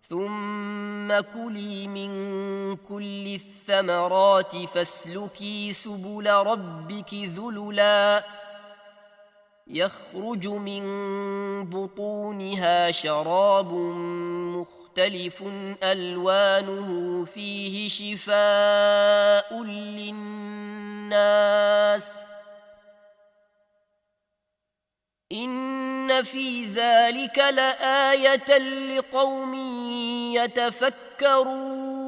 ثم كلي من كل الثمرات فاسلكي سبل ربك ذللا يخرج من بطونها شراب مختلف ألوانه فيه شفاء للناس إن في ذلك لآية لقوم يتفكرون